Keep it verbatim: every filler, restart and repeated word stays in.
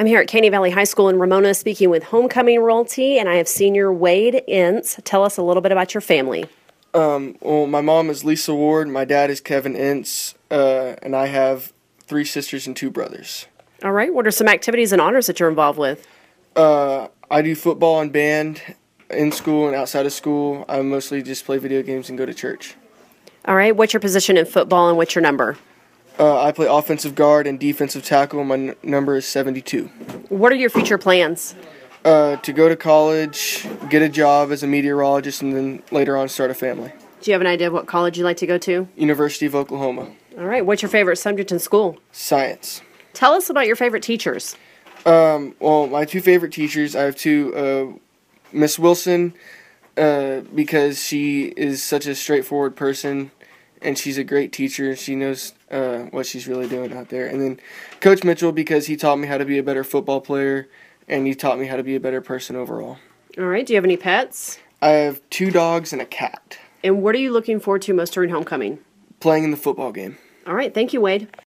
I'm here at Caney Valley High School in Ramona speaking with Homecoming Royalty, and I have senior Wade Ince. Tell us a little bit about your family. Um, well, my mom is Lisa Ward, my dad is Kevin Ince, uh, and I have three sisters and two brothers. All right. What are some activities and honors that you're involved with? Uh, I do football and band in school and outside of school. I mostly just play video games and go to church. All right. What's your position in football and what's your number? Uh, I play offensive guard and defensive tackle. My n- number is seventy-two. What are your future plans? Uh, to go to college, get a job as a meteorologist, and then later on start a family. Do you have an idea of what college you'd like to go to? University of Oklahoma. All right. What's your favorite subject in school? Science. Tell us about your favorite teachers. Um, well, my two favorite teachers, I have two. Uh, Miss Wilson, uh, because she is such a straightforward person, and she's a great teacher. She knows uh, what she's really doing out there. And then Coach Mitchell, because he taught me how to be a better football player, and he taught me how to be a better person overall. All right. Do you have any pets? I have two dogs and a cat. And what are you looking forward to most during homecoming? Playing in the football game. All right. Thank you, Wade.